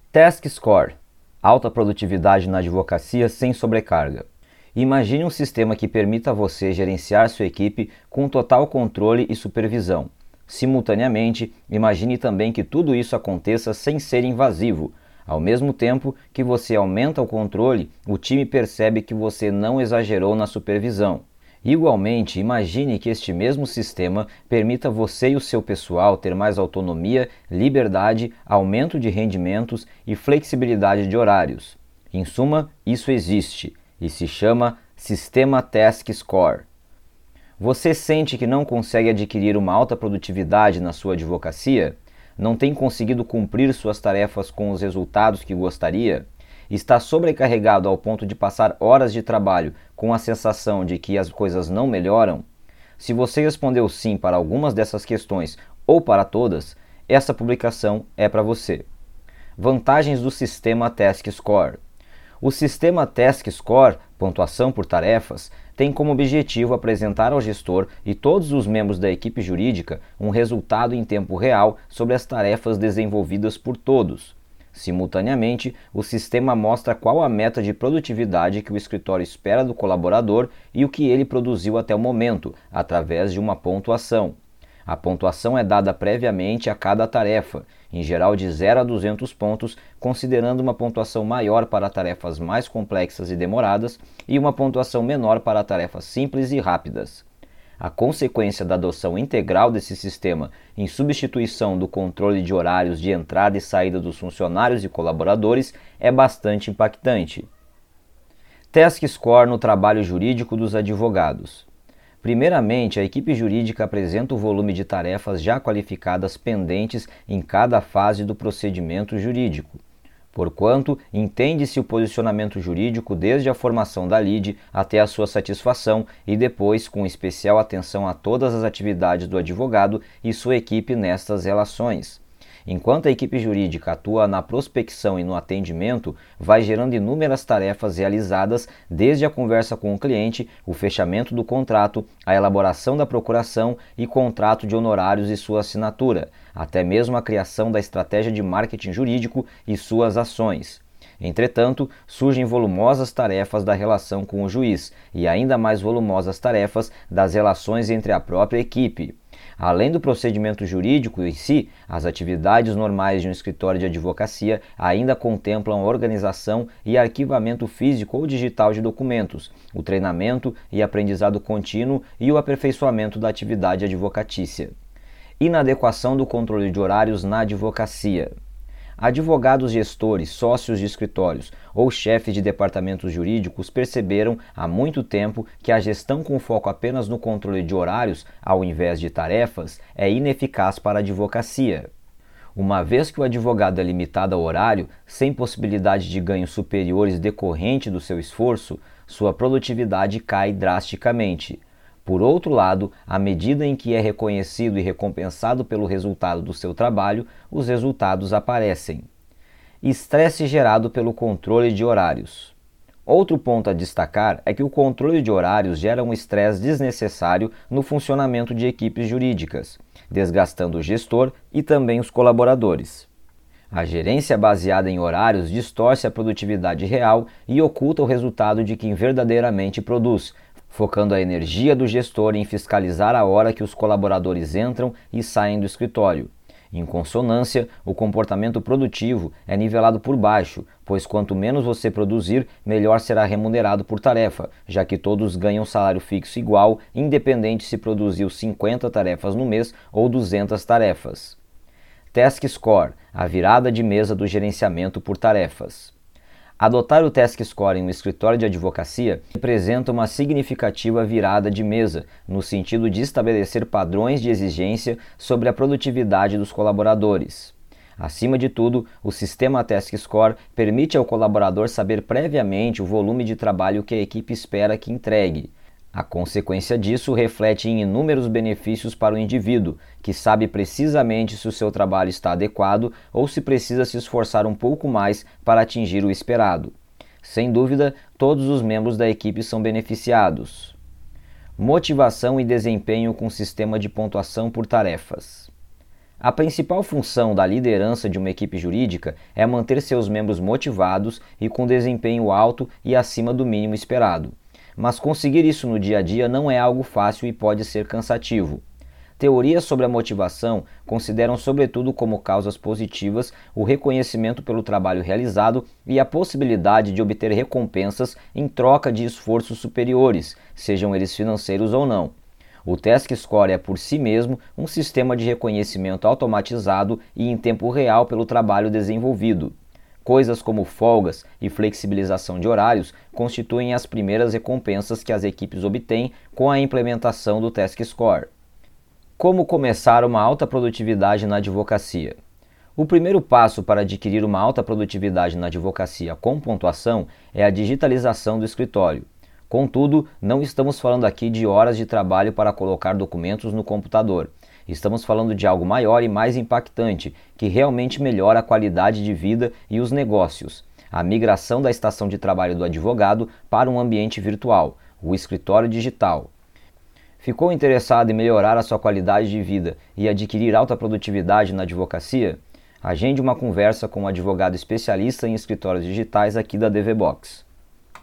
Task Score – alta produtividade na advocacia sem sobrecarga. Imagine um sistema que permita a você gerenciar sua equipe com total controle e supervisão. Simultaneamente, imagine também que tudo isso aconteça sem ser invasivo. Ao mesmo tempo que você aumenta o controle, o time percebe que você não exagerou na supervisão. Igualmente, imagine que este mesmo sistema permita você e o seu pessoal ter mais autonomia, liberdade, aumento de rendimentos e flexibilidade de horários. Em suma, isso existe e se chama Sistema Task Score. Você sente que não consegue adquirir uma alta produtividade na sua advocacia? Não tem conseguido cumprir suas tarefas com os resultados que gostaria? Está sobrecarregado ao ponto de passar horas de trabalho com a sensação de que as coisas não melhoram? Se você respondeu sim para algumas dessas questões ou para todas, essa publicação é para você. Vantagens do sistema Task Score. O sistema Task Score, pontuação por tarefas, tem como objetivo apresentar ao gestor e todos os membros da equipe jurídica um resultado em tempo real sobre as tarefas desenvolvidas por todos. Simultaneamente, o sistema mostra qual a meta de produtividade que o escritório espera do colaborador e o que ele produziu até o momento, através de uma pontuação. A pontuação é dada previamente a cada tarefa, em geral de 0 a 200 pontos, considerando uma pontuação maior para tarefas mais complexas e demoradas e uma pontuação menor para tarefas simples e rápidas. A consequência da adoção integral desse sistema em substituição do controle de horários de entrada e saída dos funcionários e colaboradores é bastante impactante. Task Score no trabalho jurídico dos advogados. Primeiramente, a equipe jurídica apresenta o volume de tarefas já qualificadas pendentes em cada fase do procedimento jurídico. Porquanto, entende-se o posicionamento jurídico desde a formação da lide até a sua satisfação e depois com especial atenção a todas as atividades do advogado e sua equipe nestas relações. Enquanto a equipe jurídica atua na prospecção e no atendimento, vai gerando inúmeras tarefas realizadas desde a conversa com o cliente, o fechamento do contrato, a elaboração da procuração e contrato de honorários e sua assinatura, até mesmo a criação da estratégia de marketing jurídico e suas ações. Entretanto, surgem volumosas tarefas da relação com o juiz e ainda mais volumosas tarefas das relações entre a própria equipe. Além do procedimento jurídico em si, as atividades normais de um escritório de advocacia ainda contemplam a organização e arquivamento físico ou digital de documentos, o treinamento e aprendizado contínuo e o aperfeiçoamento da atividade advocatícia. Inadequação do controle de horários na advocacia. Advogados gestores, sócios de escritórios ou chefes de departamentos jurídicos perceberam há muito tempo que a gestão com foco apenas no controle de horários, ao invés de tarefas, é ineficaz para a advocacia. Uma vez que o advogado é limitado ao horário, sem possibilidade de ganhos superiores decorrente do seu esforço, sua produtividade cai drasticamente. Por outro lado, à medida em que é reconhecido e recompensado pelo resultado do seu trabalho, os resultados aparecem. Estresse gerado pelo controle de horários. Outro ponto a destacar é que o controle de horários gera um estresse desnecessário no funcionamento de equipes jurídicas, desgastando o gestor e também os colaboradores. A gerência baseada em horários distorce a produtividade real e oculta o resultado de quem verdadeiramente produz, focando a energia do gestor em fiscalizar a hora que os colaboradores entram e saem do escritório. Em consonância, o comportamento produtivo é nivelado por baixo, pois quanto menos você produzir, melhor será remunerado por tarefa, já que todos ganham salário fixo igual, independente se produziu 50 tarefas no mês ou 200 tarefas. Task Score, a virada de mesa do gerenciamento por tarefas. Adotar o Task Score em um escritório de advocacia representa uma significativa virada de mesa, no sentido de estabelecer padrões de exigência sobre a produtividade dos colaboradores. Acima de tudo, o sistema Task Score permite ao colaborador saber previamente o volume de trabalho que a equipe espera que entregue. A consequência disso reflete em inúmeros benefícios para o indivíduo, que sabe precisamente se o seu trabalho está adequado ou se precisa se esforçar um pouco mais para atingir o esperado. Sem dúvida, todos os membros da equipe são beneficiados. Motivação e desempenho com sistema de pontuação por tarefas. A principal função da liderança de uma equipe jurídica é manter seus membros motivados e com desempenho alto e acima do mínimo esperado. Mas conseguir isso no dia a dia não é algo fácil e pode ser cansativo. Teorias sobre a motivação consideram sobretudo como causas positivas o reconhecimento pelo trabalho realizado e a possibilidade de obter recompensas em troca de esforços superiores, sejam eles financeiros ou não. O Task Score é por si mesmo um sistema de reconhecimento automatizado e em tempo real pelo trabalho desenvolvido. Coisas como folgas e flexibilização de horários constituem as primeiras recompensas que as equipes obtêm com a implementação do Task Score. Como começar uma alta produtividade na advocacia? O primeiro passo para adquirir uma alta produtividade na advocacia com pontuação é a digitalização do escritório. Contudo, não estamos falando aqui de horas de trabalho para colocar documentos no computador. Estamos falando de algo maior e mais impactante, que realmente melhora a qualidade de vida e os negócios. A migração da estação de trabalho do advogado para um ambiente virtual, o escritório digital. Ficou interessado em melhorar a sua qualidade de vida e adquirir alta produtividade na advocacia? Agende uma conversa com um advogado especialista em escritórios digitais aqui da DVBox.